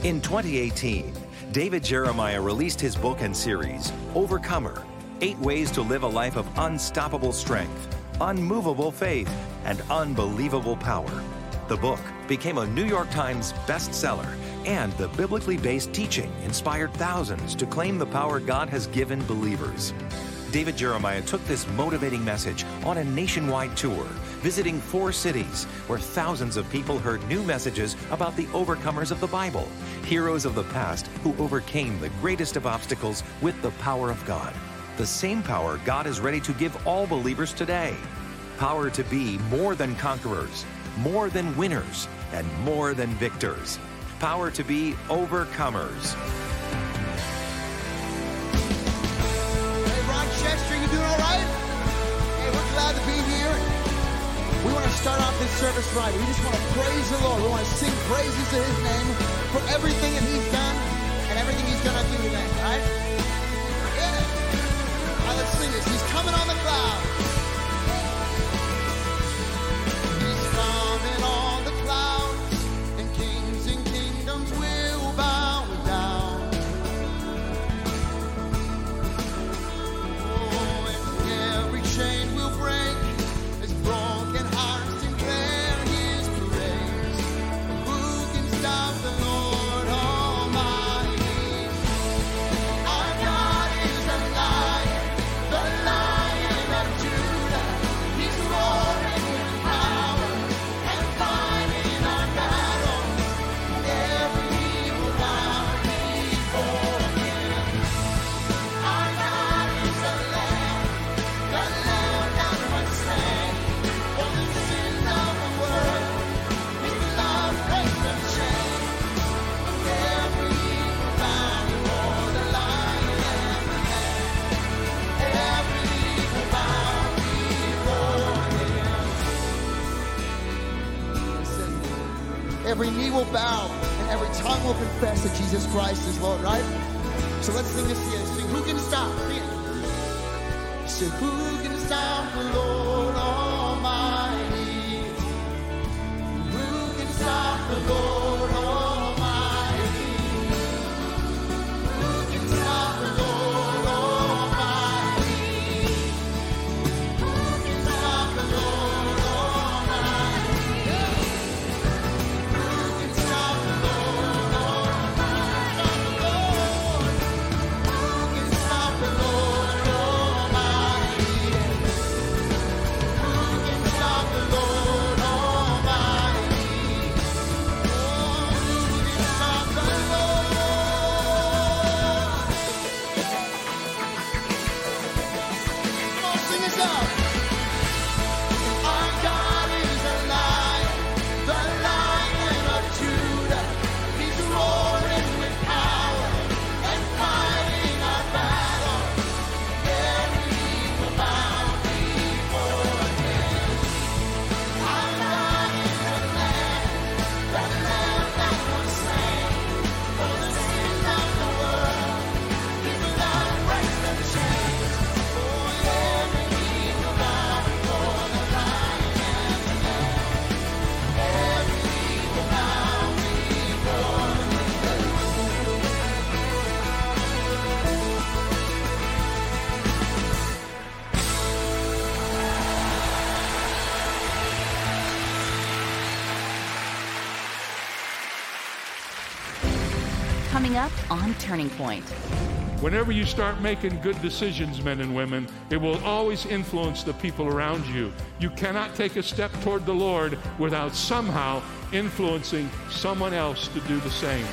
In 2018, David Jeremiah released his book and series, Overcomer, 8 Ways to Live a Life of Unstoppable Strength, Unmovable Faith, and Unbelievable Power. The book became a New York Times bestseller, and the biblically based teaching inspired thousands to claim the power God has given believers. David Jeremiah took this motivating message on a nationwide tour, visiting 4 cities where thousands of people heard new messages about the overcomers of the Bible, heroes of the past who overcame the greatest of obstacles with the power of God. The same power God is ready to give all believers today. Power to be more than conquerors, more than winners, and more than victors. Power to be overcomers. Chester, you doing all right? Hey, we're glad to be here. We want to start off this service right. We just want to praise the Lord. We want to sing praises to His name for everything that He's done and everything He's going to do today, all right? Yeah. All right, let's sing this. He's coming on the clouds. He's coming on the clouds, and kings and kingdoms will bow down. Chain will break as broken hearts declare His praise. Who can stop the Lord Almighty? Our God is the Lion of Judah. He's roaring with power and fighting our battles. Every knee will bow before Him. Our God is the Lamb. The Lamb that was slain for the sins of the world. His love breaks the chains. Every knee will bow before the Lion and the Lamb. Every knee will bow before Him. Every knee will bow and every tongue will confess that Jesus Christ is Lord, right? So let's sing this together. Sing, who can stop? Sing it. So who can stop the Lord Almighty? Who can stop the Lord Almighty? Who can stop the Lord Almighty? Who can stop the Lord Almighty? Who can stop the Lord Almighty? Who can stop the Lord Almighty? Coming up on Turning Point. Whenever you start making good decisions, men and women, it will always influence the people around you. You cannot take a step toward the Lord without somehow influencing someone else to do the same.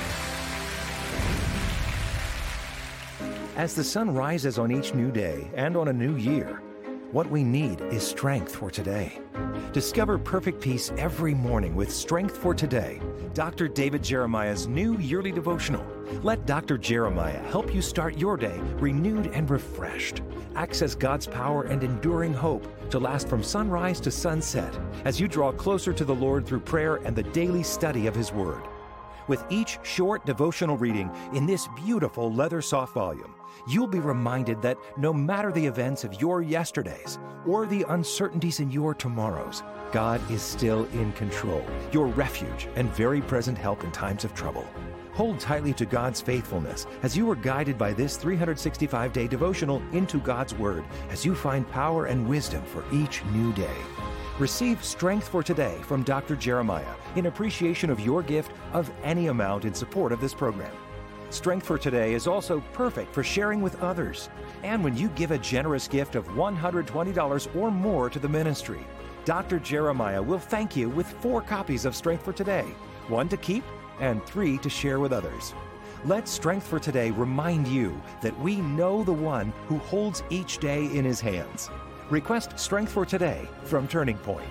As the sun rises on each new day and on a new year, what we need is strength for today. Discover perfect peace every morning with Strength for Today, Dr. David Jeremiah's new yearly devotional. Let Dr. Jeremiah help you start your day renewed and refreshed. Access God's power and enduring hope to last from sunrise to sunset as you draw closer to the Lord through prayer and the daily study of His Word. With each short devotional reading in this beautiful leather soft volume, you'll be reminded that no matter the events of your yesterdays or the uncertainties in your tomorrows, God is still in control, your refuge and very present help in times of trouble. Hold tightly to God's faithfulness as you are guided by this 365-day devotional into God's Word as you find power and wisdom for each new day. Receive Strength for Today from Dr. Jeremiah in appreciation of your gift of any amount in support of this program. Strength for Today is also perfect for sharing with others. And when you give a generous gift of $120 or more to the ministry, Dr. Jeremiah will thank you with 4 copies of Strength for Today, 1 to keep and 3 to share with others. Let Strength for Today remind you that we know the one who holds each day in his hands. Request Strength for Today from Turning Point.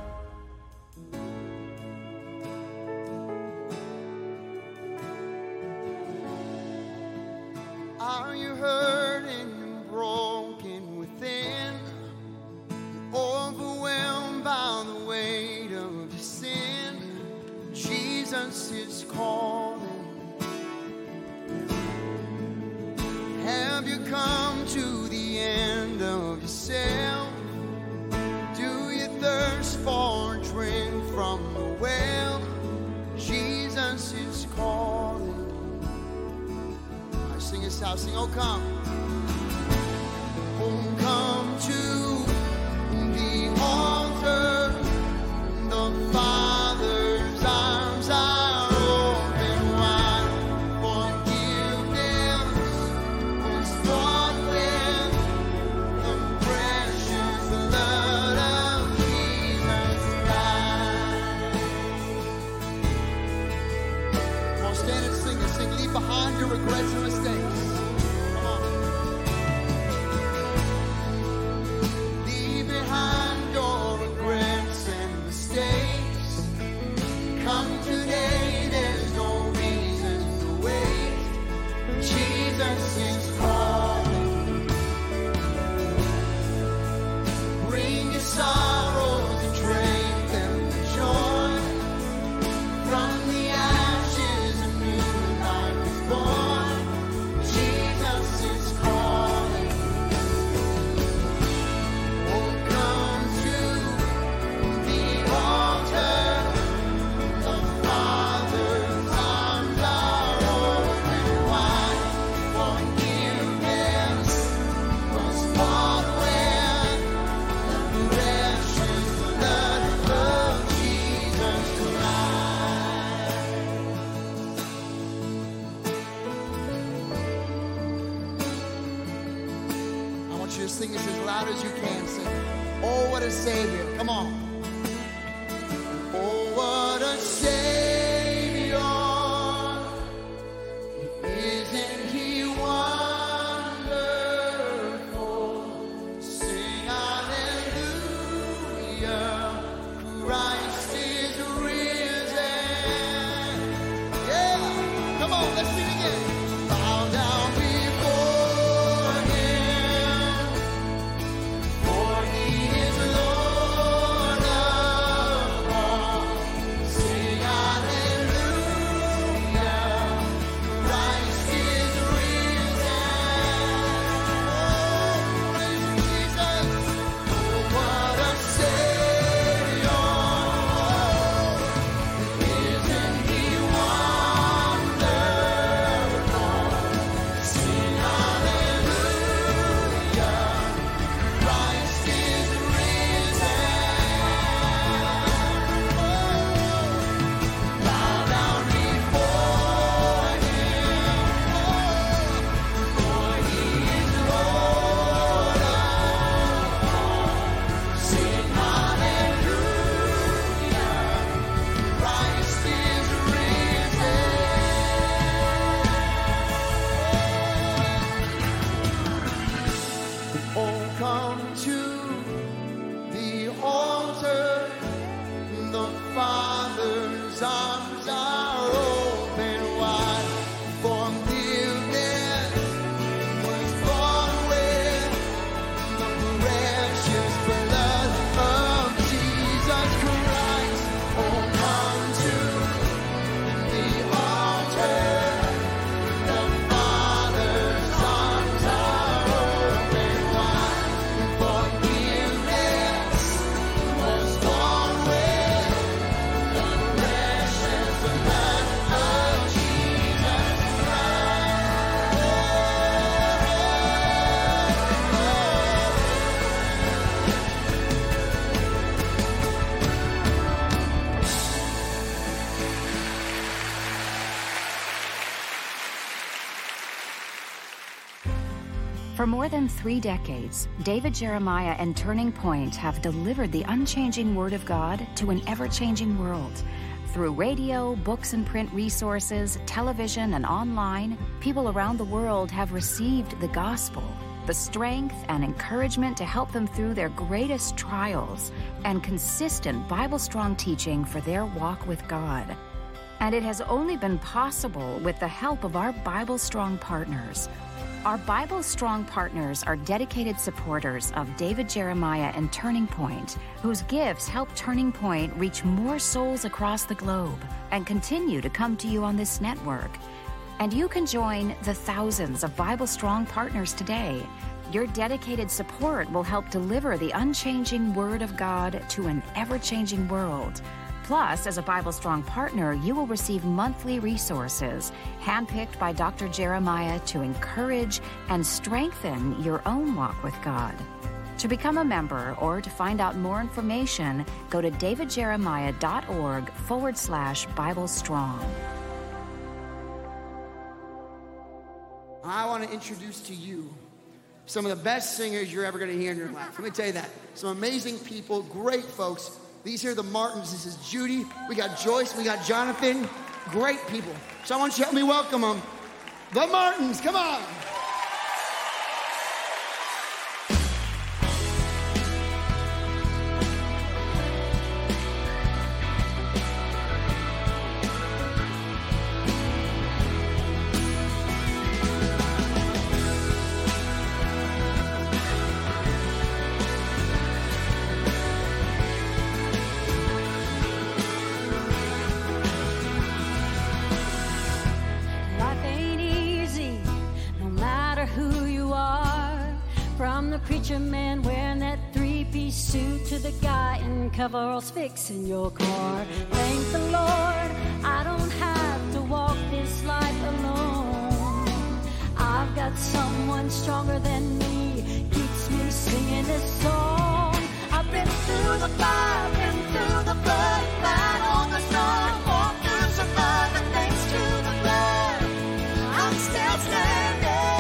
Are you hurting and broken within? Overwhelmed by the weight of your sin? Jesus is calling. Have you come to the end of yourself? Do you thirst for a drink from the well? Jesus is calling. I sing this out, sing, oh come. Oh come to the altar. The Father's arms are open wide. Forgiveness was bought with the precious blood of Jesus Christ. Come on, stand and sing this. Sing, leave behind your regrets and mistakes. Come on. Leave behind your regrets and mistakes. Come today, there's no reason to wait. Jesus is calling. Bring your sorrows and trade them for joy. From the ashes a new life is born. Jesus is calling. Oh, come to the altar. The Father's arms are open wide. Forgiveness was bought with the precious blood of Jesus Christ. I want you to sing this as loud as you can. Sing, oh, what a Savior. Come on. Oh, what a Savior. Isn't He wonderful? Sing hallelujah. Christ is risen. Yeah. Come on, let's sing again. Bow down before Him. For He is Lord of all. Sing hallelujah. Christ is risen. Oh, praise Jesus. Oh, what a Savior. Isn't He wonderful? For more than 3 decades, David Jeremiah and Turning Point have delivered the unchanging Word of God to an ever-changing world. Through radio, books and print resources, television, and online, people around the world have received the gospel, the strength and encouragement to help them through their greatest trials, and consistent Bible-strong teaching for their walk with God. And it has only been possible with the help of our Bible-strong partners. Our Bible-strong partners are dedicated supporters of David Jeremiah and Turning Point, whose gifts help Turning Point reach more souls across the globe and continue to come to you on this network. And you can join the thousands of Bible-strong partners today. Your dedicated support will help deliver the unchanging Word of God to an ever-changing world. Plus, as a Bible-strong partner, you will receive monthly resources handpicked by Dr. Jeremiah to encourage and strengthen your own walk with God. To become a member or to find out more information, go to davidjeremiah.org/BibleStrong. I want to introduce to you some of the best singers you're ever going to hear in your life. Let me tell you that. Some amazing people, great folks. These here are the Martins. This is Judy. We got Joyce. We got Jonathan. Great people. So I want you to help me welcome them. The Martins. Come on. Preacher man wearing that 3-piece suit to the guy in coveralls fixing your car. Thank the Lord, I don't have to walk this life alone. I've got someone stronger than me, keeps me singing this song. I've been through the fire, been through the blood, light on the storm, walked through some mud, but thanks to the blood, I'm still standing.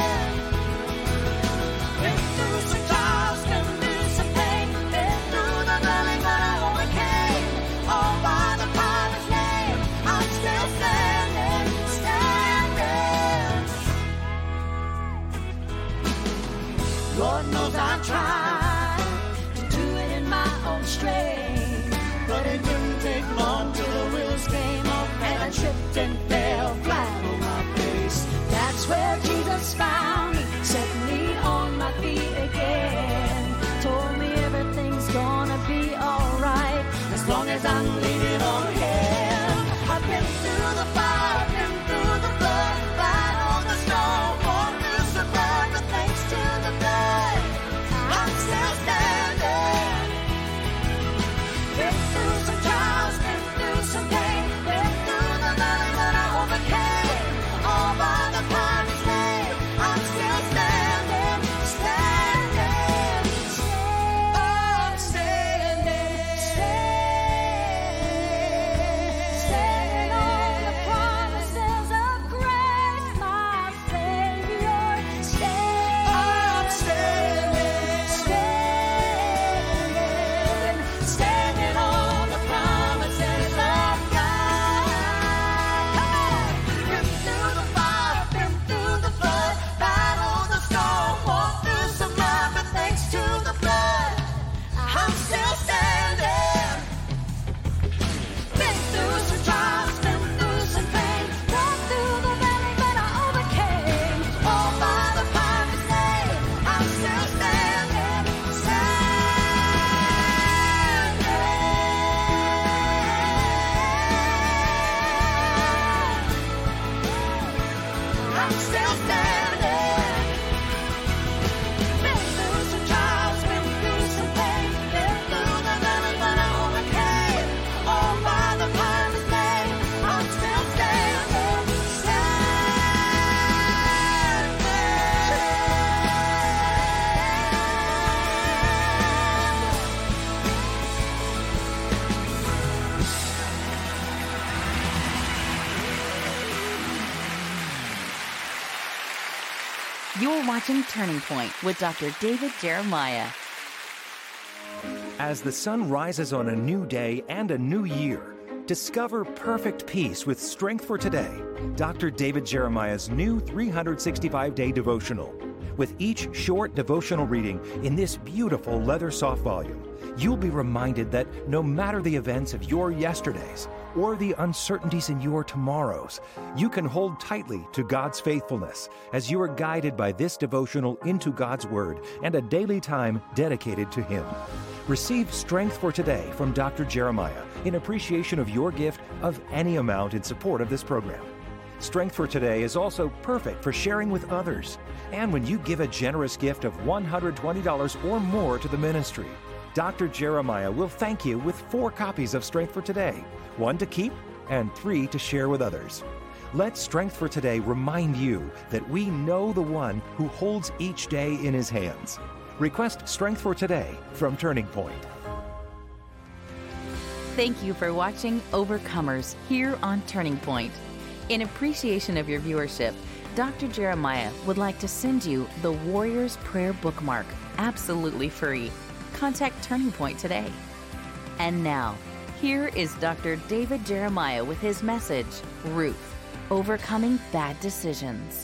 Lord knows I tried to do it in my own strength, but it didn't take long till the wheels came off and I tripped and fell flat on my face. That's where Jesus found me, set me on my feet again, told me everything's gonna be alright as long as I'm leaning on Him. I've been through the fire, been through the blood, light on the storm, walked through some mud, but thanks to the blood, I'm still standing. Been through some trials, been through some pain, been through the valley, but I overcame. All by the Father's name, I'm still standing, standing, oh, standing, standing on the promise that You're watching Turning Point with Dr. David Jeremiah. As the sun rises on a new day and a new year, discover perfect peace with Strength for Today, Dr. David Jeremiah's new 365-day devotional. With each short devotional reading in this beautiful leather soft volume, you'll be reminded that no matter the events of your yesterdays or the uncertainties in your tomorrows, you can hold tightly to God's faithfulness as you are guided by this devotional into God's Word and a daily time dedicated to Him. Receive Strength for Today from Dr. Jeremiah in appreciation of your gift of any amount in support of this program. Strength for Today is also perfect for sharing with others. And when you give a generous gift of $120 or more to the ministry, Dr. Jeremiah will thank you with 4 copies of Strength for Today, 1 to keep and 3 to share with others. Let Strength for Today remind you that we know the one who holds each day in his hands. Request Strength for Today from Turning Point. Thank you for watching Overcomers here on Turning Point. In appreciation of your viewership, Dr. Jeremiah would like to send you the Warrior's Prayer bookmark, absolutely free. Contact Turning Point today. And now, here is Dr. David Jeremiah with his message, Ruth, Overcoming Bad Decisions.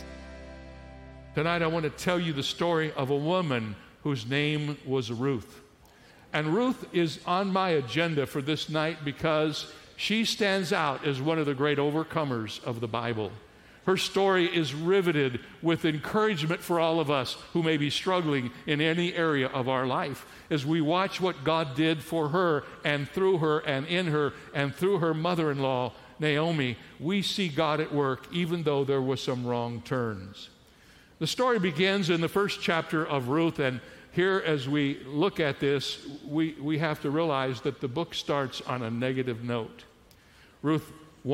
Tonight I want to tell you the story of a woman whose name was Ruth. And Ruth is on my agenda for this night because she stands out as one of the great overcomers of the Bible. Her story is riveted with encouragement for all of us who may be struggling in any area of our life as we watch what God did for her and through her and in her and through her mother-in-law, Naomi. We see God at work even though there were some wrong turns. The story begins in the first chapter of Ruth, and here as we look at this, we have to realize that the book starts on a negative note. Ruth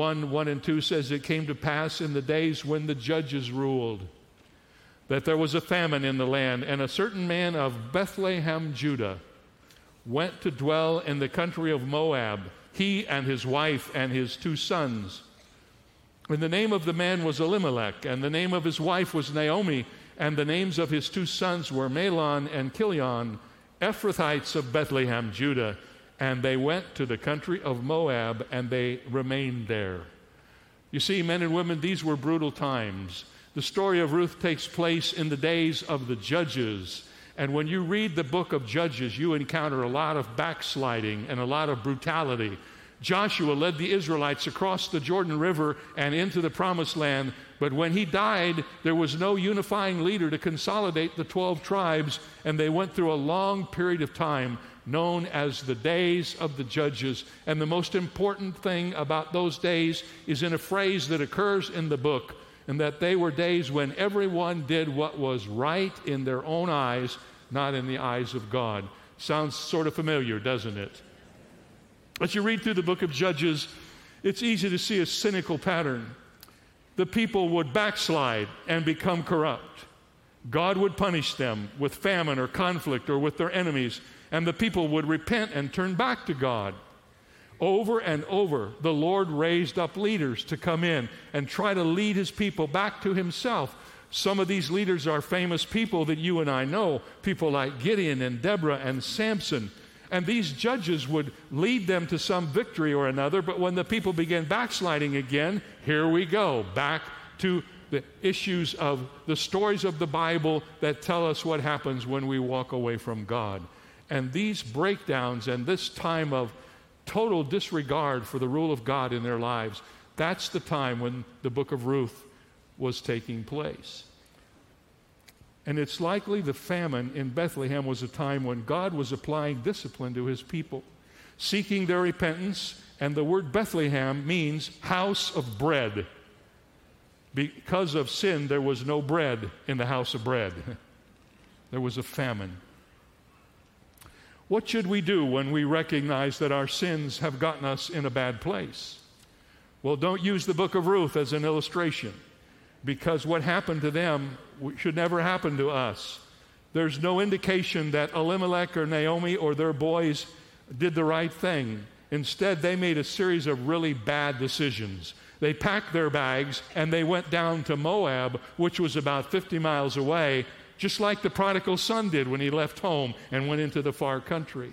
1 and 2 says, "It came to pass in the days when the judges ruled, that there was a famine in the land, and a certain man of Bethlehem, Judah, went to dwell in the country of Moab, he and his wife and his 2 sons. And the name of the man was Elimelech, and the name of his wife was Naomi, and the names of his 2 sons were Mahlon and Chilion, Ephrathites of Bethlehem, Judah. And they went to the country of Moab, and they remained there." You see, men and women, these were brutal times. The story of Ruth takes place in the days of the judges. And when you read the book of Judges, you encounter a lot of backsliding and a lot of brutality. Joshua led the Israelites across the Jordan River and into the Promised Land, but when he died, there was no unifying leader to consolidate the 12 tribes, and they went through a long period of time known as the days of the judges. And the most important thing about those days is in a phrase that occurs in the book, and that they were days when everyone did what was right in their own eyes, not in the eyes of God. Sounds sort of familiar, doesn't it? As you read through the book of Judges, it's easy to see a cynical pattern. The people would backslide and become corrupt. God would punish them with famine or conflict or with their enemies, and the people would repent and turn back to God. Over and over, the Lord raised up leaders to come in and try to lead his people back to himself. Some of these leaders are famous people that you and I know, people like Gideon and Deborah and Samson. And these judges would lead them to some victory or another, but when the people began backsliding again, here we go, back to the issues of the stories of the Bible that tell us what happens when we walk away from God. And these breakdowns and this time of total disregard for the rule of God in their lives, that's the time when the book of Ruth was taking place. And it's likely the famine in Bethlehem was a time when God was applying discipline to his people, seeking their repentance. And the word Bethlehem means house of bread. Because of sin, there was no bread in the house of bread. There was a famine. What should we do when we recognize that our sins have gotten us in a bad place? Well, don't use the book of Ruth as an illustration, because what happened to them should never happen to us. There's no indication that Elimelech or Naomi or their boys did the right thing. Instead, they made a series of really bad decisions. They packed their bags and they went down to Moab, which was about 50 miles away, just like the prodigal son did when he left home and went into the far country.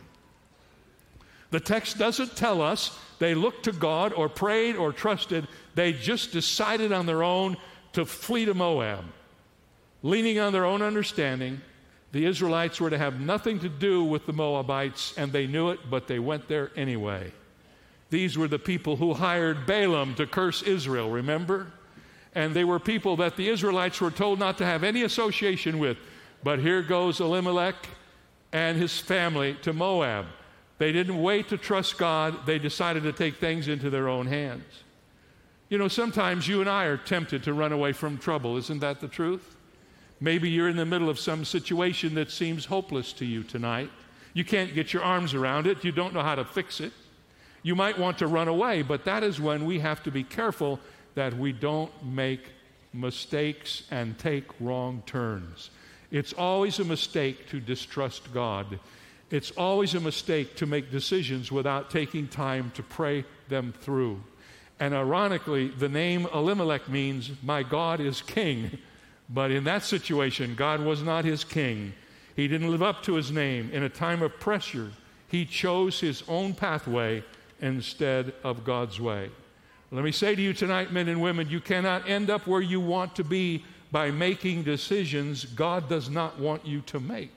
The text doesn't tell us they looked to God or prayed or trusted. They just decided on their own to flee to Moab. Leaning on their own understanding, the Israelites were to have nothing to do with the Moabites, and they knew it, but they went there anyway. These were the people who hired Balaam to curse Israel, remember? And they were people that the Israelites were told not to have any association with. But here goes Elimelech and his family to Moab. They didn't wait to trust God. They decided to take things into their own hands. You know, sometimes you and I are tempted to run away from trouble. Isn't that the truth? Maybe you're in the middle of some situation that seems hopeless to you tonight. You can't get your arms around it. You don't know how to fix it. You might want to run away, but that is when we have to be careful that we don't make mistakes and take wrong turns. It's always a mistake to distrust God. It's always a mistake to make decisions without taking time to pray them through. And ironically, the name Elimelech means, my God is king. But in that situation, God was not his king. He didn't live up to his name. In a time of pressure, he chose his own pathway instead of God's way. Let me say to you tonight, men and women, you cannot end up where you want to be by making decisions God does not want you to make.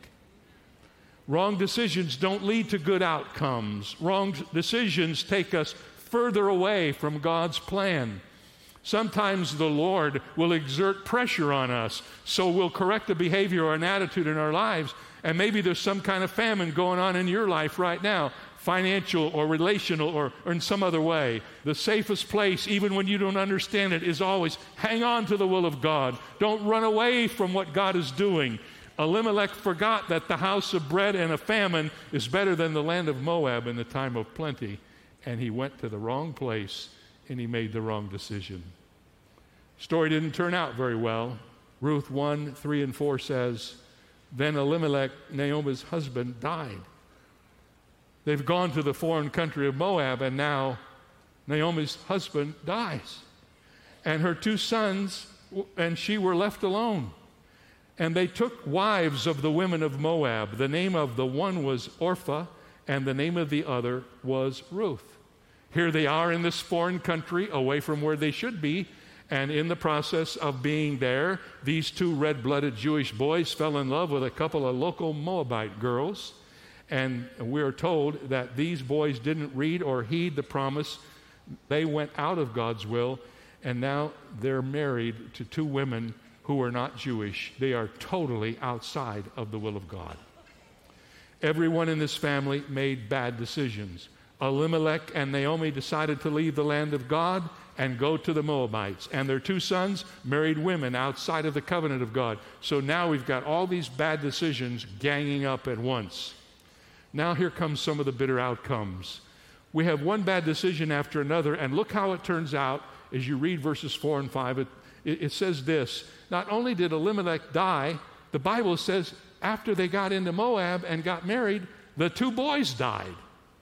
Wrong decisions don't lead to good outcomes. Wrong decisions take us further away from God's plan. Sometimes the Lord will exert pressure on us, so we'll correct a behavior or an attitude in our lives, and maybe there's some kind of famine going on in your life right now, financial or relational or in some other way. The safest place, even when you don't understand it, is always hang on to the will of God. Don't run away from what God is doing. Elimelech forgot that the house of bread and a famine is better than the land of Moab in the time of plenty, and he went to the wrong place and he made the wrong decision. Story didn't turn out very well. Ruth 1:3-4 says, then Elimelech, Naomi's husband, died. They've gone to the foreign country of Moab, and now Naomi's husband dies. And her two sons and she were left alone. And they took wives of the women of Moab. The name of the one was Orpah, and the name of the other was Ruth. Here they are in this foreign country, away from where they should be, and in the process of being there, these two red-blooded Jewish boys fell in love with a couple of local Moabite girls. And we are told that these boys didn't read or heed the promise. They went out of God's will, and now they're married to two women who are not Jewish. They are totally outside of the will of God. Everyone in this family made bad decisions. Elimelech and Naomi decided to leave the land of God and go to the Moabites. And their two sons married women outside of the covenant of God. So now we've got all these bad decisions ganging up at once. Now here comes some of the bitter outcomes. We have one bad decision after another, and look how it turns out as you read verses 4 and 5. It says this, not only did Elimelech die, the Bible says after they got into Moab and got married, the two boys died.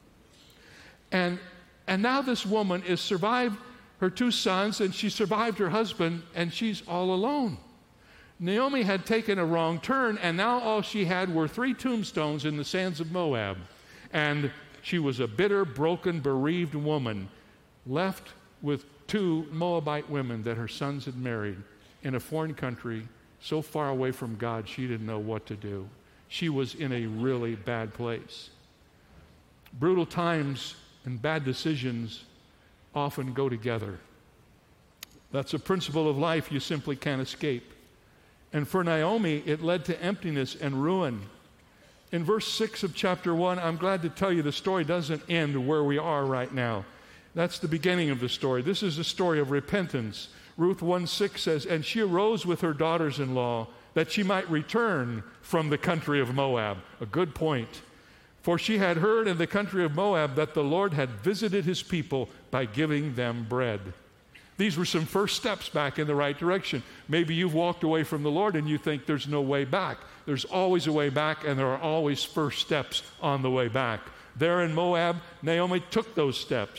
And now this woman is survived her two sons, and she survived her husband, and she's all alone. Naomi had taken a wrong turn, and now all she had were 3 tombstones in the sands of Moab. And she was a bitter, broken, bereaved woman, left with 2 Moabite women that her sons had married in a foreign country, so far away from God she didn't know what to do. She was in a really bad place. Brutal times and bad decisions often go together. That's a principle of life you simply can't escape. And for Naomi, it led to emptiness and ruin. In verse 6 of chapter 1, I'm glad to tell you the story doesn't end where we are right now. That's the beginning of the story. This is a story of repentance. Ruth 1:6 says, and she arose with her daughters-in-law that she might return from the country of Moab. A good point. For she had heard in the country of Moab that the Lord had visited his people by giving them bread. These were some first steps back in the right direction. Maybe you've walked away from the Lord and you think there's no way back. There's always a way back, and there are always first steps on the way back. There in Moab, Naomi took those steps.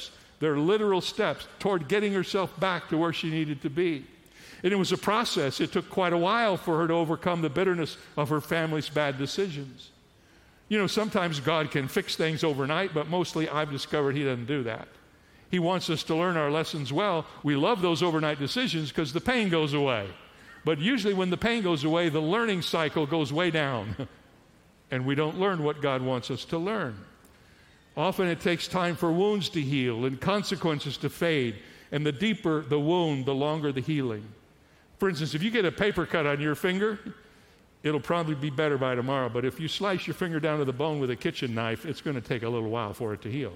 They're literal steps toward getting herself back to where she needed to be. And it was a process. It took quite a while for her to overcome the bitterness of her family's bad decisions. You know, sometimes God can fix things overnight, but mostly I've discovered He doesn't do that. He wants us to learn our lessons well. We love those overnight decisions because the pain goes away. But usually when the pain goes away, the learning cycle goes way down. And we don't learn what God wants us to learn. Often it takes time for wounds to heal and consequences to fade. And the deeper the wound, the longer the healing. For instance, if you get a paper cut on your finger, it'll probably be better by tomorrow. But if you slice your finger down to the bone with a kitchen knife, it's going to take a little while for it to heal.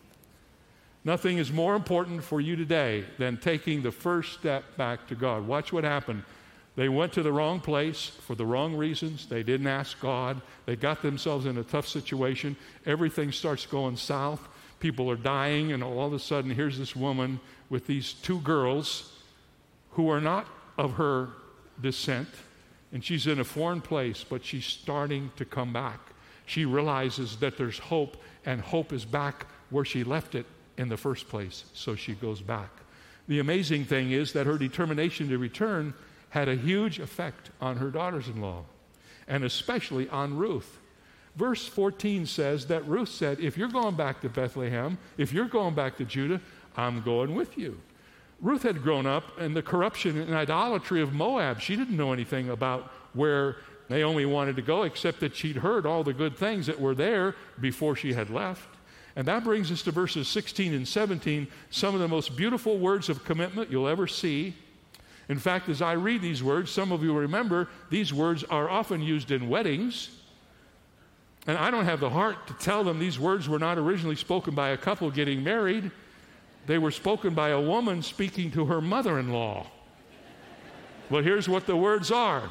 Nothing is more important for you today than taking the first step back to God. Watch what happened. They went to the wrong place for the wrong reasons. They didn't ask God. They got themselves in a tough situation. Everything starts going south. People are dying, and all of a sudden, here's this woman with these two girls who are not of her descent, and she's in a foreign place, but she's starting to come back. She realizes that there's hope, and hope is back where she left it in the first place, so she goes back. The amazing thing is that her determination to return had a huge effect on her daughters-in-law, and especially on Ruth. Verse 14 says that Ruth said, if you're going back to Bethlehem, if you're going back to Judah, I'm going with you. Ruth had grown up in the corruption and idolatry of Moab. She didn't know anything about where Naomi wanted to go, except that she'd heard all the good things that were there before she had left. And that brings us to verses 16 and 17, some of the most beautiful words of commitment you'll ever see. In fact, as I read these words, some of you will remember these words are often used in weddings. And I don't have the heart to tell them these words were not originally spoken by a couple getting married. They were spoken by a woman speaking to her mother-in-law. But here's what the words are.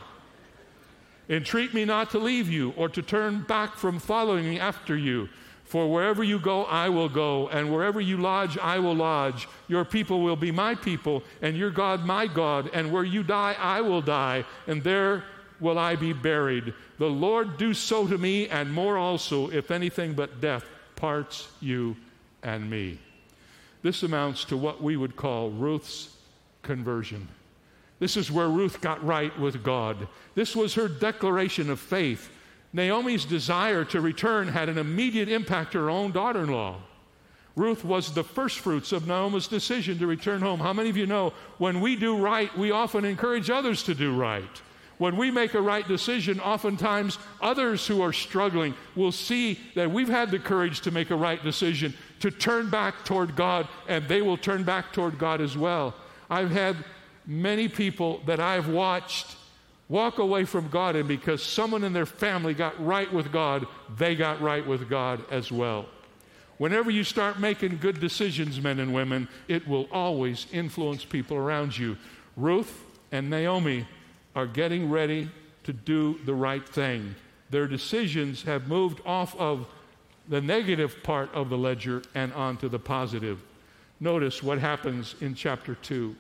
Entreat me not to leave you or to turn back from following me after you. For wherever you go, I will go, and wherever you lodge, I will lodge. Your people will be my people, and your God my God. And where you die, I will die, and there will I be buried. The Lord do so to me, and more also, if anything but death parts you and me. This amounts to what we would call Ruth's conversion. This is where Ruth got right with God. This was her declaration of faith. Naomi's desire to return had an immediate impact on her own daughter-in-law. Ruth was the first fruits of Naomi's decision to return home. How many of you know when we do right, we often encourage others to do right? When we make a right decision, oftentimes others who are struggling will see that we've had the courage to make a right decision, to turn back toward God, and they will turn back toward God as well. I've had many people that I've watched walk away from God, and because someone in their family got right with God, they got right with God as well. Whenever you start making good decisions, men and women, it will always influence people around you. Ruth and Naomi are getting ready to do the right thing. Their decisions have moved off of the negative part of the ledger and onto the positive. Notice what happens in chapter 2.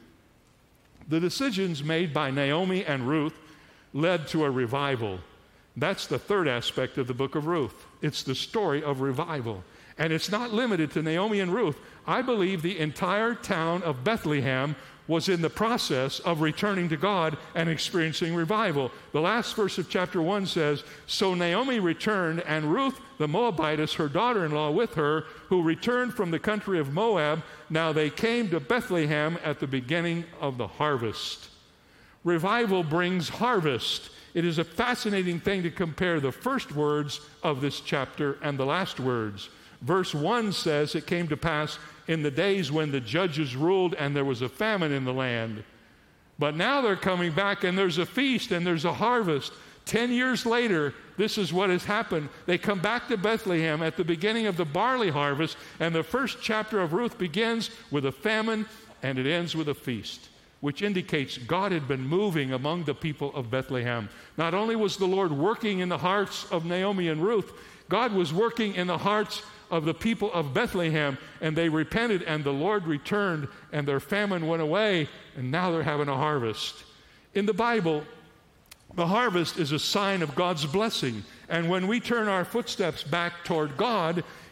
The decisions made by Naomi and Ruth led to a revival. That's the third aspect of the book of Ruth. It's the story of revival. And it's not limited to Naomi and Ruth. I believe the entire town of Bethlehem was in the process of returning to God and experiencing revival. The last verse of chapter 1 says, So Naomi returned, and Ruth the Moabitess, her daughter-in-law, with her, who returned from the country of Moab. Now they came to Bethlehem at the beginning of the harvest. Revival brings harvest. It is a fascinating thing to compare the first words of this chapter and the last words. Verse 1 says, It came to pass in the days when the judges ruled and there was a famine in the land. But now they're coming back and there's a feast and there's a harvest. 10 years later, this is what has happened. They come back to Bethlehem at the beginning of the barley harvest, and the first chapter of Ruth begins with a famine and it ends with a feast, which indicates God had been moving among the people of Bethlehem. Not only was the Lord working in the hearts of Naomi and Ruth, God was working in the hearts of the people of Bethlehem, and they repented, and the Lord returned, and their famine went away, and now they're having a harvest. In the Bible, the harvest is a sign of God's blessing, and when we turn our footsteps back toward God,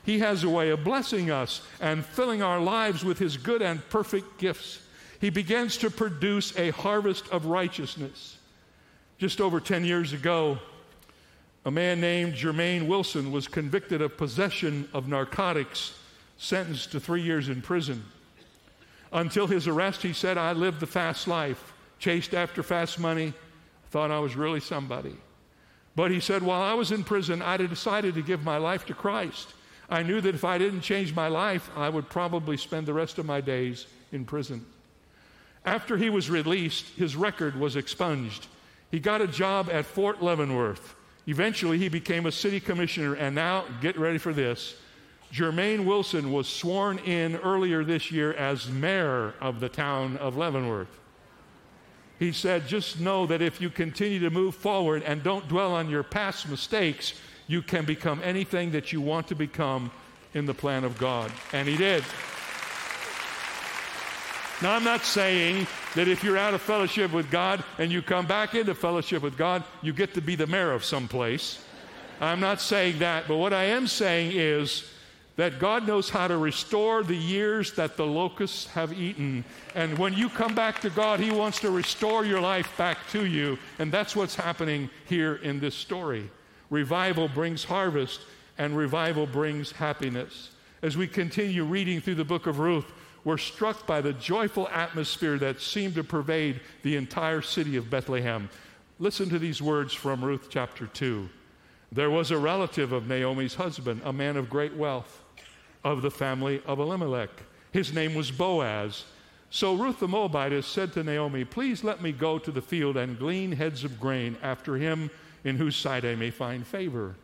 He has a way of blessing us and filling our lives with His good and perfect gifts. He begins to produce a harvest of righteousness. Just over 10 years ago, a man named Jermaine Wilson was convicted of possession of narcotics, sentenced to 3 years in prison. Until his arrest, he said, I lived the fast life, chased after fast money, thought I was really somebody. But he said, while I was in prison, I decided to give my life to Christ. I knew that if I didn't change my life, I would probably spend the rest of my days in prison. After he was released, his record was expunged. He got a job at Fort Leavenworth. Eventually, he became a city commissioner, and now, get ready for this, Jermaine Wilson was sworn in earlier this year as mayor of the town of Leavenworth. He said, just know that if you continue to move forward and don't dwell on your past mistakes, you can become anything that you want to become in the plan of God. And he did. Now, I'm not saying that if you're out of fellowship with God and you come back into fellowship with God, you get to be the mayor of some place. I'm not saying that, but what I am saying is that God knows how to restore the years that the locusts have eaten. And when you come back to God, He wants to restore your life back to you. And that's what's happening here in this story. Revival brings harvest, and revival brings happiness. As we continue reading through the book of Ruth, we're struck by the joyful atmosphere that seemed to pervade the entire city of Bethlehem. Listen to these words from Ruth chapter 2. There was a relative of Naomi's husband, a man of great wealth, of the family of Elimelech. His name was Boaz. So Ruth the Moabitess said to Naomi, please let me go to the field and glean heads of grain after him in whose sight I may find favor.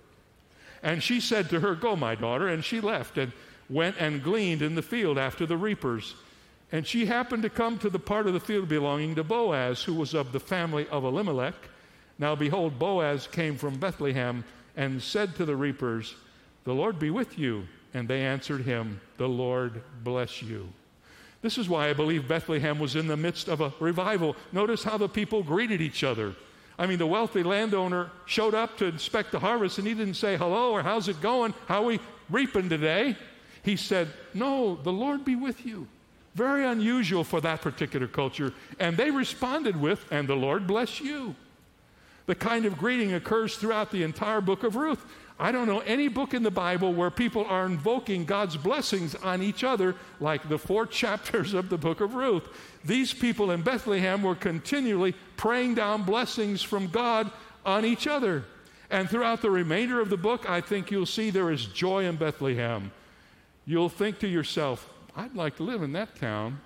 And she said to her, go, my daughter. And she left and went and gleaned in the field after the reapers. And she happened to come to the part of the field belonging to Boaz, who was of the family of Elimelech. Now behold, Boaz came from Bethlehem and said to the reapers, the Lord be with you. And they answered him, the Lord bless you. This is why I believe Bethlehem was in the midst of a revival. Notice how the people greeted each other. I mean, the wealthy landowner showed up to inspect the harvest, and he didn't say, hello, or how's it going? How are we reaping today? He said, no, the Lord be with you. Very unusual for that particular culture. And they responded with, and the Lord bless you. The kind of greeting occurs throughout the entire book of Ruth. I don't know any book in the Bible where people are invoking God's blessings on each other like the 4 chapters of the book of Ruth. These people in Bethlehem were continually praying down blessings from God on each other. And throughout the remainder of the book, I think you'll see there is joy in Bethlehem. You'll think to yourself, I'd like to live in that town.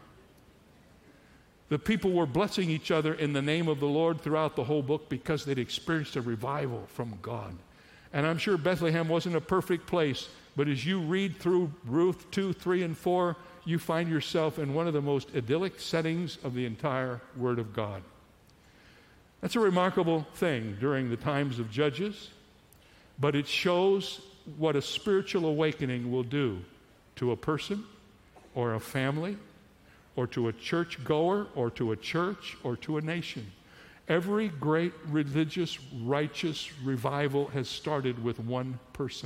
The people were blessing each other in the name of the Lord throughout the whole book because they'd experienced a revival from God. And I'm sure Bethlehem wasn't a perfect place, but as you read through Ruth 2, 3, and 4, you find yourself in one of the most idyllic settings of the entire Word of God. That's a remarkable thing during the times of Judges, but it shows what a spiritual awakening will do to a person or a family or to a church goer or to a church or to a nation. Every great religious, righteous revival has started with one person.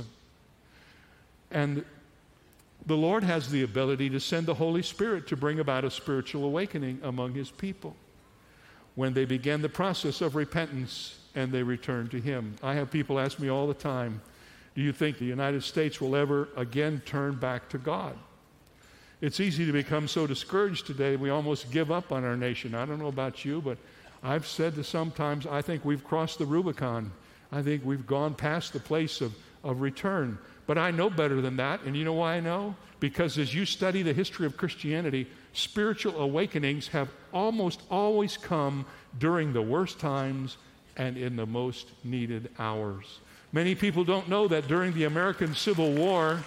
And the Lord has the ability to send the Holy Spirit to bring about a spiritual awakening among His people when they begin the process of repentance and they return to Him. I have people ask me all the time, do you think the United States will ever again turn back to God? It's easy to become so discouraged today, we almost give up on our nation. I don't know about you, but I've said that sometimes I think we've crossed the Rubicon. I think we've gone past the place of return. But I know better than that, and you know why I know? Because as you study the history of Christianity, spiritual awakenings have almost always come during the worst times and in the most needed hours. Many people don't know that during the American Civil War,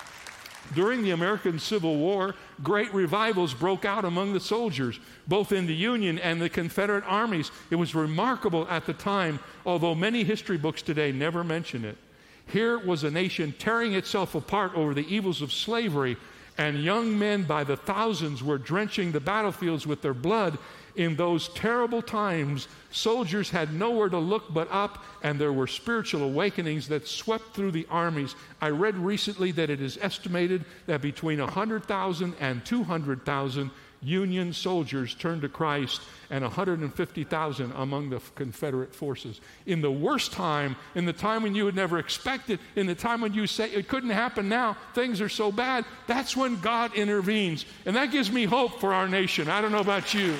great revivals broke out among the soldiers, both in the Union and the Confederate armies. It was remarkable at the time, although many history books today never mention it. Here was a nation tearing itself apart over the evils of slavery, and young men by the thousands were drenching the battlefields with their blood, In those terrible times, soldiers had nowhere to look but up, and there were spiritual awakenings that swept through the armies. I read recently that it is estimated that between 100,000 and 200,000 Union soldiers turned to Christ, and 150,000 among the Confederate forces. In the worst time, in the time when you would never expect it, in the time when you say it couldn't happen now, things are so bad, that's when God intervenes. And that gives me hope for our nation. I don't know about you.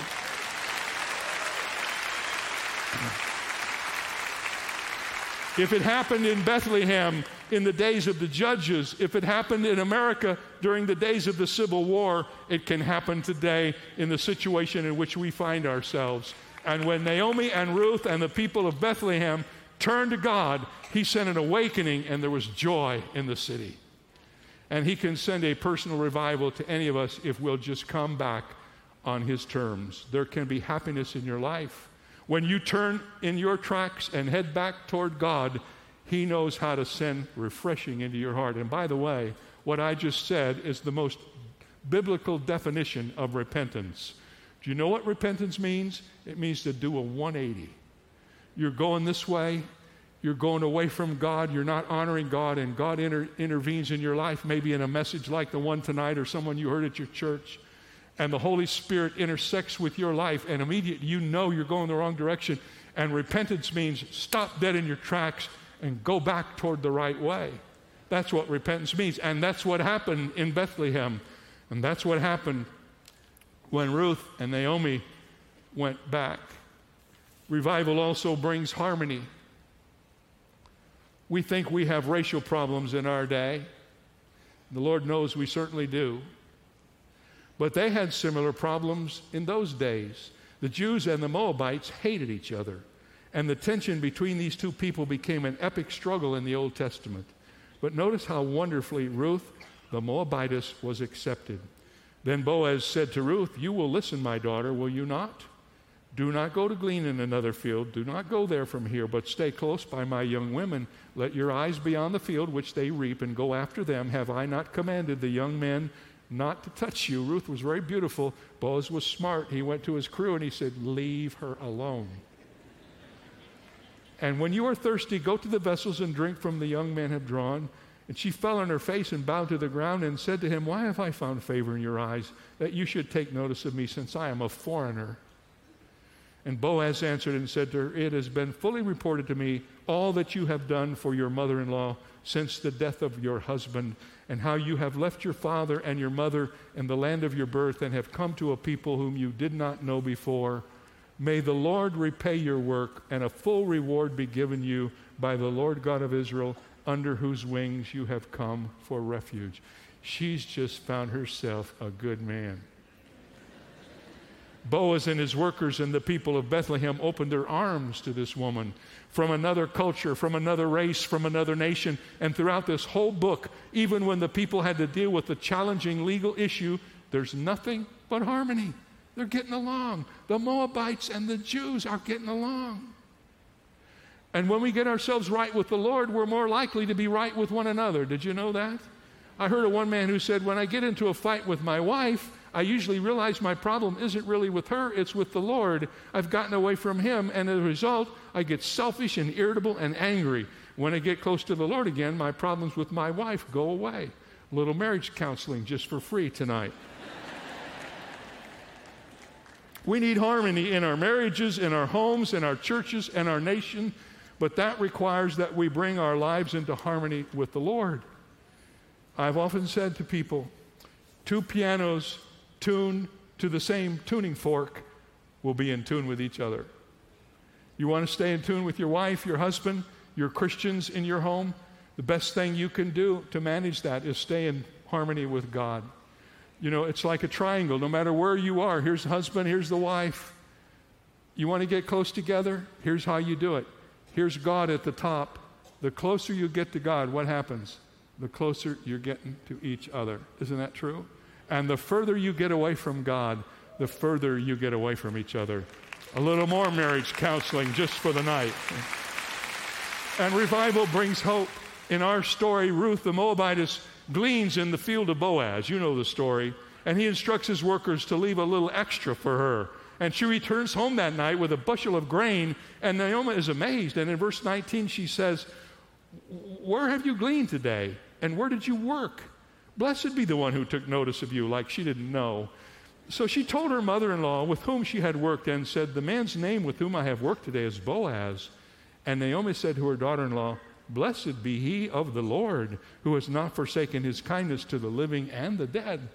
If it happened in Bethlehem in the days of the judges, if it happened in America during the days of the Civil War, it can happen today in the situation in which we find ourselves. And when Naomi and Ruth and the people of Bethlehem turned to God, he sent an awakening and there was joy in the city. And he can send a personal revival to any of us if we'll just come back on his terms. There can be happiness in your life. When you turn in your tracks and head back toward God, he knows how to send refreshing into your heart. And by the way, what I just said is the most biblical definition of repentance. Do you know what repentance means? It means to do a 180. You're going this way, you're going away from God, you're not honoring God, and God intervenes in your life, maybe in a message like the one tonight or someone you heard at your church. And the Holy Spirit intersects with your life, and immediately you know you're going the wrong direction. And repentance means stop dead in your tracks and go back toward the right way. That's what repentance means. And that's what happened in Bethlehem. And that's what happened when Ruth and Naomi went back. Revival also brings harmony. We think we have racial problems in our day. The Lord knows we certainly do. But they had similar problems in those days. The Jews and the Moabites hated each other, and the tension between these two people became an epic struggle in the Old Testament. But notice how wonderfully Ruth, the Moabitess, was accepted. Then Boaz said to Ruth, "You will listen, my daughter, will you not? Do not go to glean in another field. Do not go there from here, but stay close by my young women. Let your eyes be on the field which they reap, and go after them. Have I not commanded the young men not to touch you?" Ruth was very beautiful. Boaz was smart. He went to his crew and he said, "Leave her alone. And when you are thirsty, go to the vessels and drink from the young men have drawn." And she fell on her face and bowed to the ground and said to him, "Why have I found favor in your eyes, that you should take notice of me, since I am a foreigner?" And Boaz answered and said to her, "It has been fully reported to me all that you have done for your mother-in-law since the death of your husband, and how you have left your father and your mother and the land of your birth, and have come to a people whom you did not know before. May the Lord repay your work, and a full reward be given you by the Lord God of Israel, under whose wings you have come for refuge." She's just found herself a good man. Boaz and his workers and the people of Bethlehem opened their arms to this woman from another culture, from another race, from another nation. And throughout this whole book, even when the people had to deal with the challenging legal issue, there's nothing but harmony. They're getting along. The Moabites and the Jews are getting along. And when we get ourselves right with the Lord, we're more likely to be right with one another. Did you know that? I heard of one man who said, "When I get into a fight with my wife, I usually realize my problem isn't really with her, it's with the Lord. I've gotten away from him, and as a result, I get selfish and irritable and angry. When I get close to the Lord again, my problems with my wife go away." A little marriage counseling just for free tonight. We need harmony in our marriages, in our homes, in our churches, and our nation, but that requires that we bring our lives into harmony with the Lord. I've often said to people, 2 pianos tuned to the same tuning fork will be in tune with each other. You want to stay in tune with your wife, your husband, your Christians in your home? The best thing you can do to manage that is stay in harmony with God. You know, it's like a triangle. No matter where you are, here's the husband, here's the wife. You want to get close together? Here's how you do it. Here's God at the top. The closer you get to God, what happens? The closer you're getting to each other. Isn't that true? And the further you get away from God, the further you get away from each other. A little more marriage counseling just for the night. And revival brings hope. In our story, Ruth the Moabitess gleans in the field of Boaz. You know the story. And he instructs his workers to leave a little extra for her. And she returns home that night with a bushel of grain, and Naomi is amazed. And in verse 19, she says, "Where have you gleaned today? And where did you work? Blessed be the one who took notice of you," like she didn't know. So she told her mother-in-law with whom she had worked and said, "The man's name with whom I have worked today is Boaz." And Naomi said to her daughter-in-law, "Blessed be he of the Lord, who has not forsaken his kindness to the living and the dead."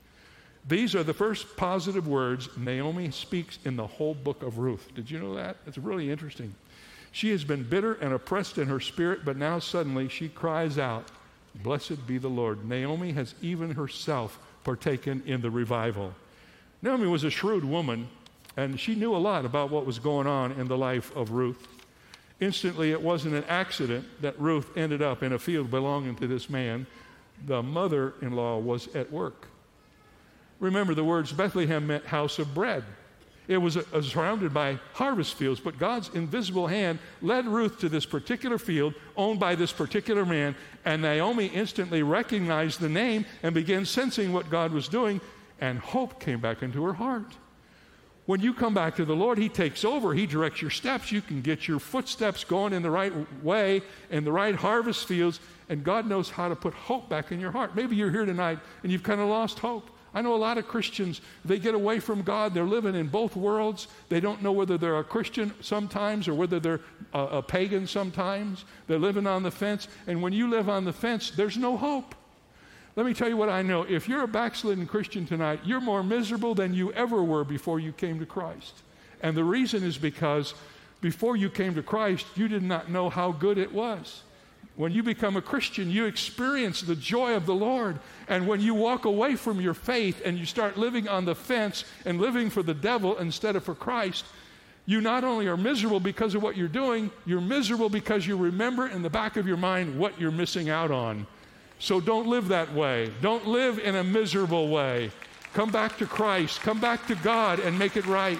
These are the first positive words Naomi speaks in the whole book of Ruth. Did you know that? It's really interesting. She has been bitter and oppressed in her spirit, but now suddenly she cries out, "Blessed be the Lord." Naomi has even herself partaken in the revival. Naomi was a shrewd woman, and she knew a lot about what was going on in the life of Ruth. Instantly, it wasn't an accident that Ruth ended up in a field belonging to this man. The mother-in-law was at work. Remember, the words Bethlehem meant house of bread. It was surrounded by harvest fields, but God's invisible hand led Ruth to this particular field owned by this particular man, and Naomi instantly recognized the name and began sensing what God was doing, and hope came back into her heart. When you come back to the Lord, He takes over. He directs your steps. You can get your footsteps going in the right way, in the right harvest fields, and God knows how to put hope back in your heart. Maybe you're here tonight and you've kind of lost hope. I know a lot of Christians, they get away from God. They're living in both worlds. They don't know whether they're a Christian sometimes or whether they're a pagan sometimes. They're living on the fence. And when you live on the fence, there's no hope. Let me tell you what I know. If you're a backslidden Christian tonight, you're more miserable than you ever were before you came to Christ. And the reason is because before you came to Christ, you did not know how good it was. When you become a Christian, you experience the joy of the Lord. And when you walk away from your faith and you start living on the fence and living for the devil instead of for Christ, you not only are miserable because of what you're doing, you're miserable because you remember in the back of your mind what you're missing out on. So don't live that way. Don't live in a miserable way. Come back to Christ. Come back to God and make it right.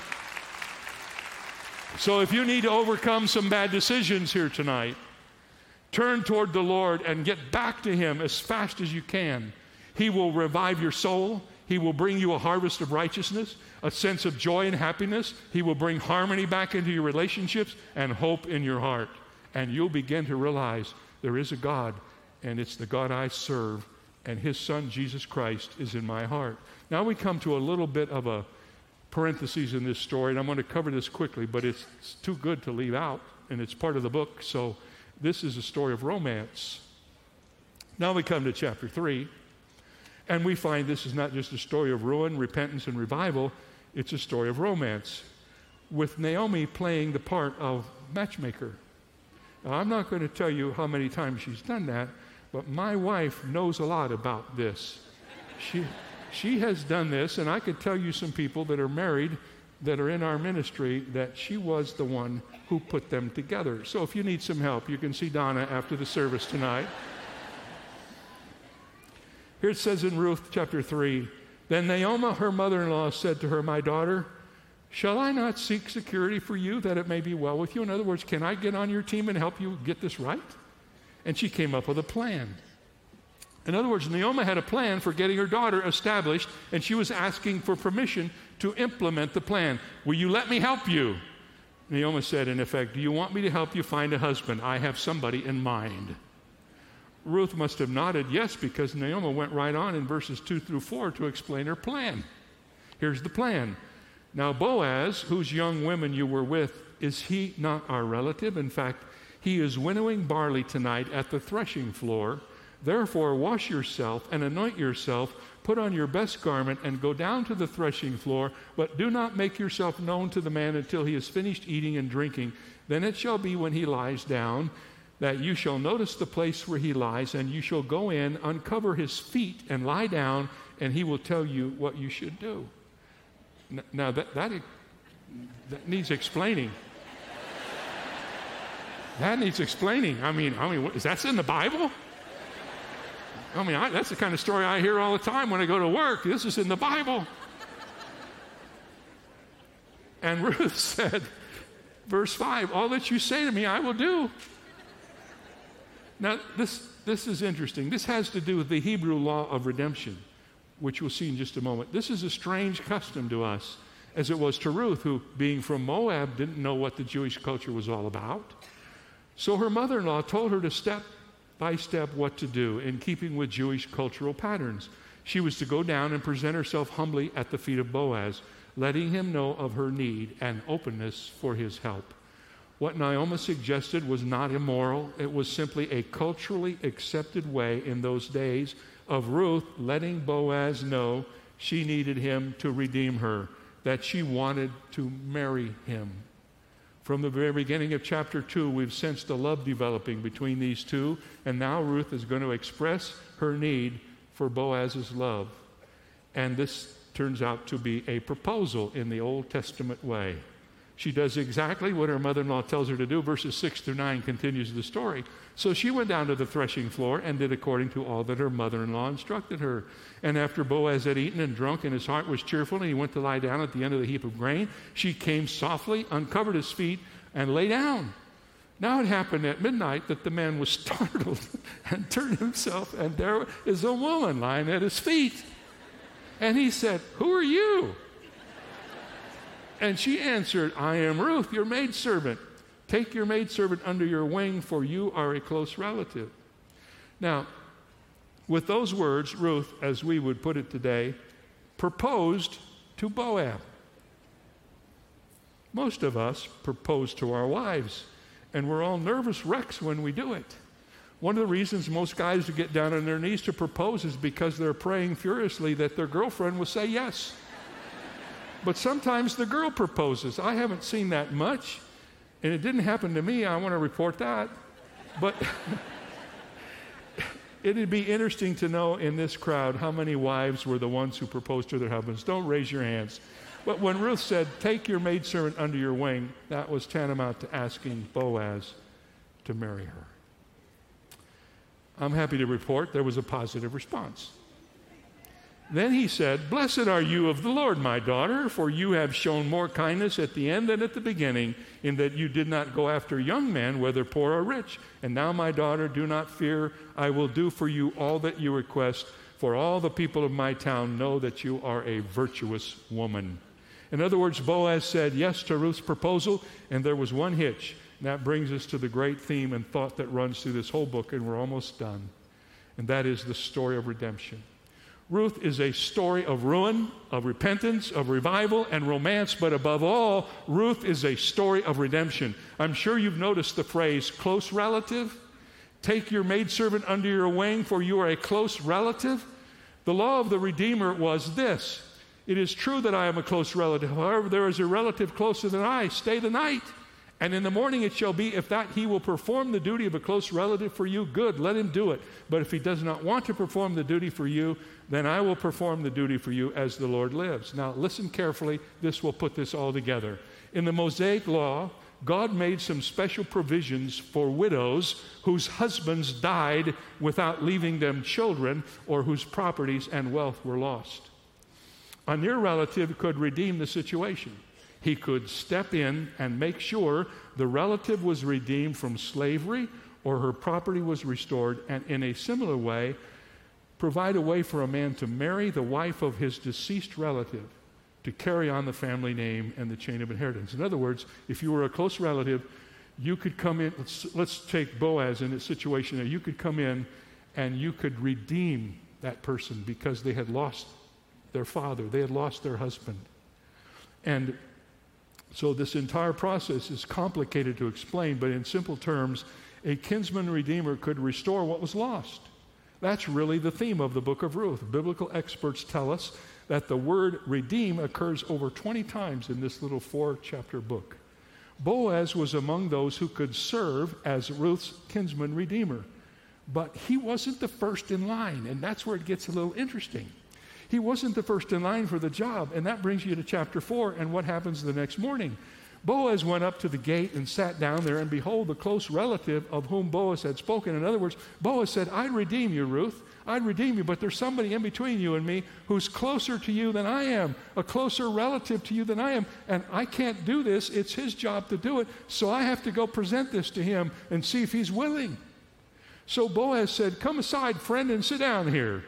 So if you need to overcome some bad decisions here tonight, turn toward the Lord and get back to Him as fast as you can. He will revive your soul. He will bring you a harvest of righteousness, a sense of joy and happiness. He will bring harmony back into your relationships and hope in your heart. And you'll begin to realize there is a God, and it's the God I serve, and His Son, Jesus Christ, is in my heart. Now we come to a little bit of a parenthesis in this story, and I'm going to cover this quickly, but it's too good to leave out, and it's part of the book, so this is a story of romance. Now we come to chapter 3, and we find this is not just a story of ruin, repentance, and revival. It's a story of romance, with Naomi playing the part of matchmaker. Now, I'm not going to tell you how many times she's done that, but my wife knows a lot about this. She has done this, and I could tell you some people that are married that are in our ministry that she was the one who put them together. So if you need some help, you can see Donna after the service tonight. Here it says in Ruth chapter 3, "Then Naomi, her mother-in-law, said to her, 'My daughter, shall I not seek security for you that it may be well with you?'" In other words, can I get on your team and help you get this right? And she came up with a plan. In other words, Naomi had a plan for getting her daughter established, and she was asking for permission to implement the plan. "Will you let me help you?" Naomi said, in effect, "Do you want me to help you find a husband? I have somebody in mind." Ruth must have nodded yes, because Naomi went right on in verses 2 through 4 to explain her plan. Here's the plan. "Now Boaz, whose young women you were with, is he not our relative? In fact, he is winnowing barley tonight at the threshing floor. Therefore, wash yourself and anoint yourself, put on your best garment, and go down to the threshing floor, but do not make yourself known to the man until he has finished eating and drinking. Then it shall be when he lies down that you shall notice the place where he lies, and you shall go in, uncover his feet, and lie down, and he will tell you what you should do." Now, that needs explaining. That needs explaining. I mean, is that in the Bible? That's the kind of story I hear all the time when I go to work. This is in the Bible. And Ruth said, verse 5, "All that you say to me, I will do." Now, this is interesting. This has to do with the Hebrew law of redemption, which we'll see in just a moment. This is a strange custom to us. as it was to Ruth, who, being from Moab, didn't know what the Jewish culture was all about. So her mother-in-law told her to step by step what to do in keeping with Jewish cultural patterns. She was to go down and present herself humbly at the feet of Boaz, letting him know of her need and openness for his help. What Naomi suggested was not immoral. It was simply a culturally accepted way in those days of Ruth letting Boaz know she needed him to redeem her, that she wanted to marry him. From the very beginning of chapter 2, we've sensed a love developing between these two, and now Ruth is going to express her need for Boaz's love. And this turns out to be a proposal in the Old Testament way. She does exactly what her mother-in-law tells her to do. Verses 6 through 9 continues the story. So she went down to the threshing floor and did according to all that her mother-in-law instructed her. And after Boaz had eaten and drunk and his heart was cheerful and he went to lie down at the end of the heap of grain, she came softly, uncovered his feet, and lay down. Now it happened at midnight that the man was startled and turned himself, and there is a woman lying at his feet. And he said, "Who are you?" And she answered, "I am Ruth, your maidservant. Take your maidservant under your wing, for you are a close relative." Now, with those words, Ruth, as we would put it today, proposed to Boaz. Most of us propose to our wives, and we're all nervous wrecks when we do it. One of the reasons most guys get down on their knees to propose is because they're praying furiously that their girlfriend will say yes. But sometimes the girl proposes. I haven't seen that much, and it didn't happen to me. I want to report that. But it'd be interesting to know in this crowd how many wives were the ones who proposed to their husbands. Don't raise your hands. But when Ruth said, "Take your maidservant under your wing," that was tantamount to asking Boaz to marry her. I'm happy to report there was a positive response. Then he said, "Blessed are you of the Lord, my daughter, for you have shown more kindness at the end than at the beginning, in that you did not go after young men, whether poor or rich. And now, my daughter, do not fear. I will do for you all that you request, for all the people of my town know that you are a virtuous woman." In other words, Boaz said yes to Ruth's proposal, and there was one hitch. And that brings us to the great theme and thought that runs through this whole book, and we're almost done. And that is the story of redemption. Ruth is a story of ruin, of repentance, of revival, and romance, but above all, Ruth is a story of redemption. I'm sure you've noticed the phrase, close relative. Take your maidservant under your wing, for you are a close relative. The law of the Redeemer was this: it is true that I am a close relative. However, there is a relative closer than I. Stay the night. And in the morning it shall be, if that he will perform the duty of a close relative for you, good, let him do it. But if he does not want to perform the duty for you, then I will perform the duty for you as the Lord lives. Now listen carefully, this will put this all together. In the Mosaic law, God made some special provisions for widows whose husbands died without leaving them children, or whose properties and wealth were lost. A near relative could redeem the situation. He could step in and make sure the relative was redeemed from slavery or her property was restored, and in a similar way, provide a way for a man to marry the wife of his deceased relative to carry on the family name and the chain of inheritance. In other words, if you were a close relative, you could come in. Let's take Boaz in a situation there. You could come in and you could redeem that person because they had lost their father. They had lost their husband. And so this entire process is complicated to explain, but in simple terms, a kinsman redeemer could restore what was lost. That's really the theme of the book of Ruth. Biblical experts tell us that the word redeem occurs over 20 times in this little 4-chapter book. Boaz was among those who could serve as Ruth's kinsman redeemer, but he wasn't the first in line, and that's where it gets a little interesting. He wasn't the first in line for the job, and that brings you to chapter 4 and what happens the next morning. Boaz went up to the gate and sat down there, and behold, the close relative of whom Boaz had spoken. In other words, Boaz said, "I'd redeem you, Ruth. I'd redeem you, but there's somebody in between you and me who's closer to you than I am, a closer relative to you than I am, and I can't do this. It's his job to do it, so I have to go present this to him and see if he's willing." So Boaz said, "Come aside, friend, and sit down here."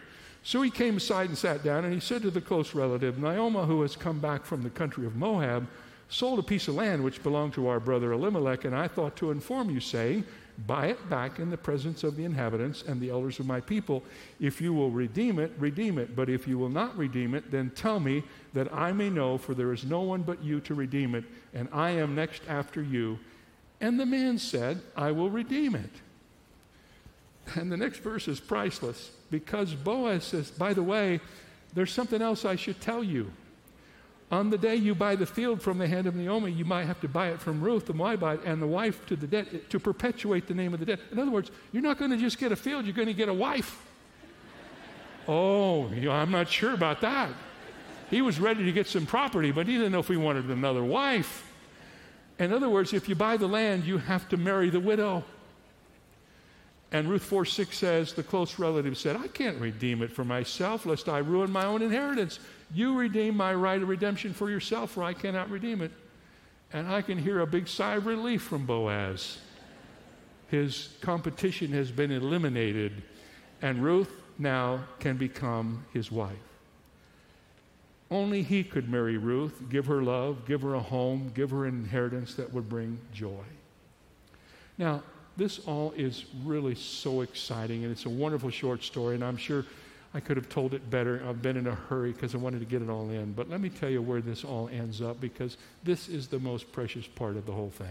So he came aside and sat down, and he said to the close relative, Naomi, who has come back from the country of Moab, sold a piece of land which belonged to our brother Elimelech, and I thought to inform you, saying, buy it back in the presence of the inhabitants and the elders of my people. If you will redeem it, redeem it. But if you will not redeem it, then tell me, that I may know, for there is no one but you to redeem it, and I am next after you. And the man said, I will redeem it. And the next verse is priceless, because Boaz says, by the way, there's something else I should tell you. On the day you buy the field from the hand of Naomi, you might have to buy it from Ruth the Moabite and the wife to the dead, to perpetuate the name of the dead. In other words, you're not going to just get a field, you're going to get a wife. Oh, I'm not sure about that. He was ready to get some property, but he didn't know if he wanted another wife. In other words, if you buy the land, you have to marry the widow. And Ruth 4:6 says, the close relative said, I can't redeem it for myself, lest I ruin my own inheritance. You redeem my right of redemption for yourself, for I cannot redeem it. And I can hear a big sigh of relief from Boaz. His competition has been eliminated, and Ruth now can become his wife. Only he could marry Ruth, give her love, give her a home, give her an inheritance that would bring joy. Now, this all is really so exciting, and it's a wonderful short story, and I'm sure I could have told it better. I've been in a hurry because I wanted to get it all in. But let me tell you where this all ends up, because this is the most precious part of the whole thing.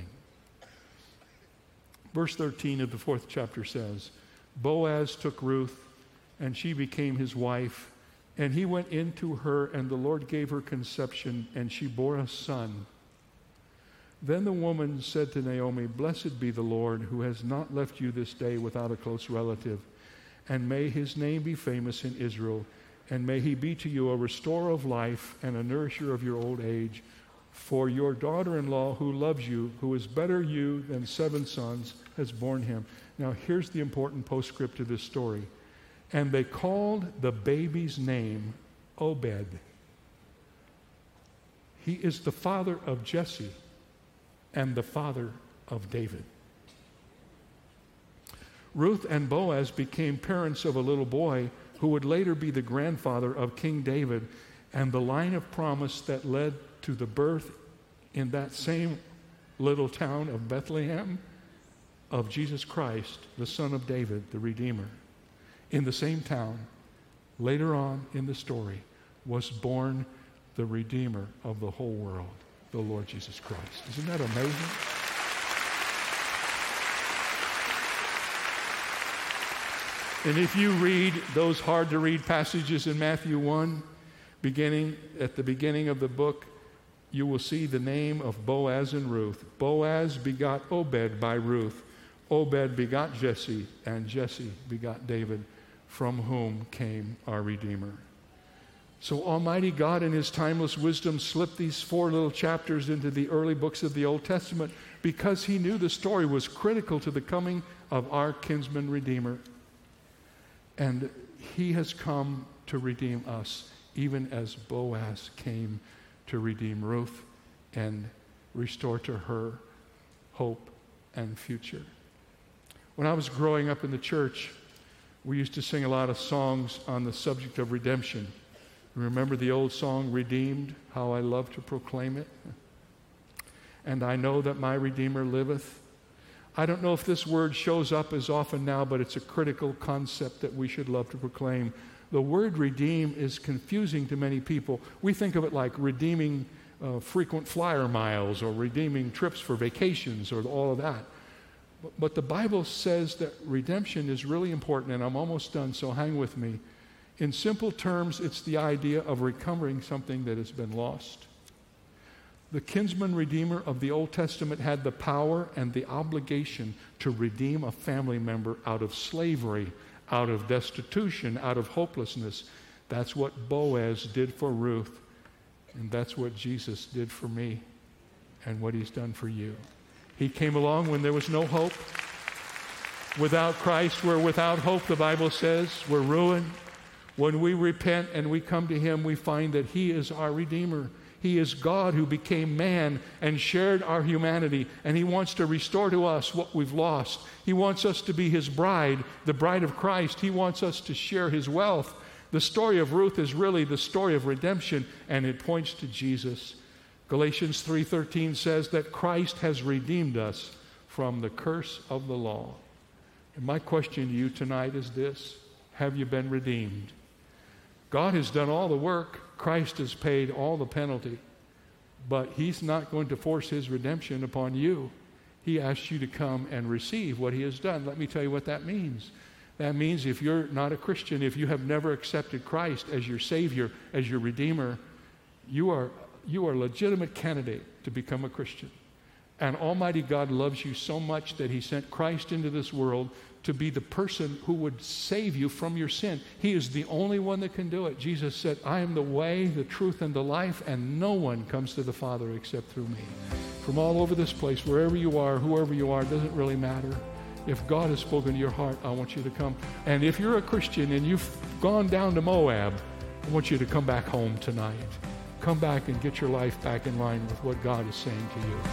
Verse 13 of the 4th chapter says, Boaz took Ruth, and she became his wife, and he went into her, and the Lord gave her conception, and she bore a son. Then the woman said to Naomi, Blessed be the Lord, who has not left you this day without a close relative. And may his name be famous in Israel, and may he be to you a restorer of life and a nourisher of your old age. For your daughter-in-law, who loves you, who is better you than 7 sons, has borne him. Now here's the important postscript to this story. And they called the baby's name Obed. He is the father of Jesse and the father of David. Ruth and Boaz became parents of a little boy who would later be the grandfather of King David, and the line of promise that led to the birth in that same little town of Bethlehem of Jesus Christ, the Son of David, the Redeemer. In the same town, later on in the story, was born the Redeemer of the whole world, the Lord Jesus Christ. Isn't that amazing? And if you read those hard-to-read passages in Matthew 1, at the beginning of the book, you will see the name of Boaz and Ruth. Boaz begot Obed by Ruth. Obed begot Jesse, and Jesse begot David, from whom came our Redeemer. So Almighty God in his timeless wisdom slipped these 4 little chapters into the early books of the Old Testament because he knew the story was critical to the coming of our kinsman Redeemer. And he has come to redeem us, even as Boaz came to redeem Ruth and restore to her hope and future. When I was growing up in the church, we used to sing a lot of songs on the subject of redemption. Remember the old song, Redeemed, how I love to proclaim it? And I know that my Redeemer liveth. I don't know if this word shows up as often now, but it's a critical concept that we should love to proclaim. The word redeem is confusing to many people. We think of it like redeeming frequent flyer miles or redeeming trips for vacations or all of that. But the Bible says that redemption is really important, and I'm almost done, so hang with me. In simple terms, it's the idea of recovering something that has been lost. The kinsman redeemer of the Old Testament had the power and the obligation to redeem a family member out of slavery, out of destitution, out of hopelessness. That's what Boaz did for Ruth, and that's what Jesus did for me, and what he's done for you. He came along when there was no hope. Without Christ, we're without hope, the Bible says. We're ruined. When we repent and we come to him, we find that he is our Redeemer. He is God who became man and shared our humanity, and he wants to restore to us what we've lost. He wants us to be his bride, the bride of Christ. He wants us to share his wealth. The story of Ruth is really the story of redemption, and it points to Jesus. Galatians 3:13 says that Christ has redeemed us from the curse of the law. And my question to you tonight is this: have you been redeemed? God has done all the work. Christ has paid all the penalty. But He's not going to force His redemption upon you. He asks you to come and receive what He has done. Let me tell you what that means. That means if you're not a Christian, if you have never accepted Christ as your Savior, as your Redeemer, you are a legitimate candidate to become a Christian. And Almighty God loves you so much that He sent Christ into this world to be the person who would save you from your sin. He is the only one that can do it. Jesus said, I am the way, the truth, and the life, and no one comes to the Father except through me. From all over this place, wherever you are, whoever you are, it doesn't really matter. If God has spoken to your heart, I want you to come. And if you're a Christian and you've gone down to Moab, I want you to come back home tonight. Come back and get your life back in line with what God is saying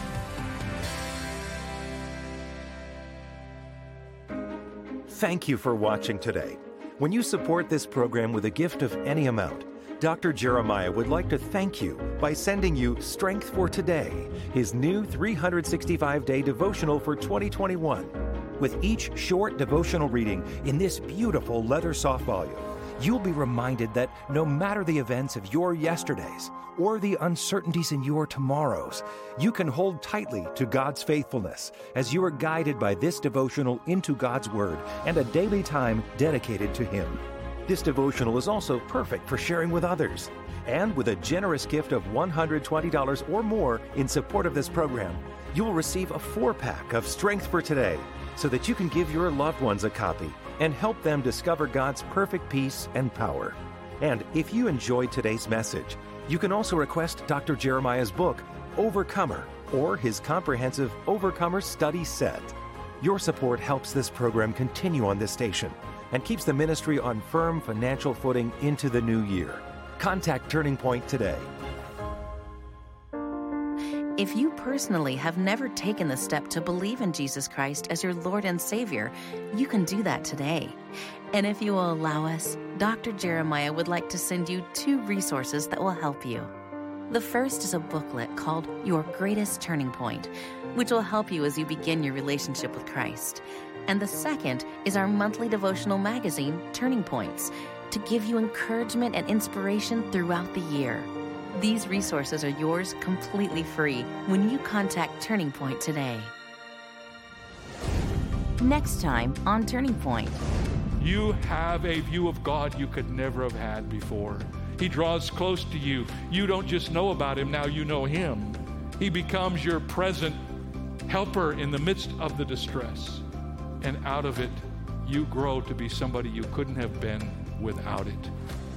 to you. Thank you for watching today. When you support this program with a gift of any amount, Dr. Jeremiah would like to thank you by sending you Strength for Today, his new 365-day devotional for 2021. With each short devotional reading in this beautiful leather soft volume, you'll be reminded that no matter the events of your yesterdays or the uncertainties in your tomorrows, you can hold tightly to God's faithfulness as you are guided by this devotional into God's Word and a daily time dedicated to Him. This devotional is also perfect for sharing with others. And with a generous gift of $120 or more in support of this program, you will receive a 4-pack of Strength for Today so that you can give your loved ones a copy and help them discover God's perfect peace and power. And if you enjoyed today's message, you can also request Dr. Jeremiah's book, Overcomer, or his comprehensive Overcomer study set. Your support helps this program continue on this station and keeps the ministry on firm financial footing into the new year. Contact Turning Point today. If you personally have never taken the step to believe in Jesus Christ as your Lord and Savior, you can do that today. And if you will allow us, Dr. Jeremiah would like to send you 2 resources that will help you. The first is a booklet called Your Greatest Turning Point, which will help you as you begin your relationship with Christ. And the second is our monthly devotional magazine, Turning Points, to give you encouragement and inspiration throughout the year. These resources are yours completely free when you contact Turning Point today. Next time on Turning Point. You have a view of God you could never have had before. He draws close to you. You don't just know about Him, now you know Him. He becomes your present helper in the midst of the distress. And out of it, you grow to be somebody you couldn't have been without it.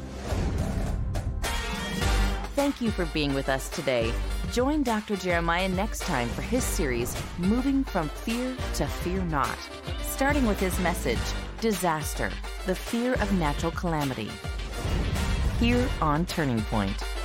Thank you for being with us today. Join Dr. Jeremiah next time for his series, Moving from Fear to Fear Not, starting with his message, Disaster, the Fear of Natural Calamity, here on Turning Point.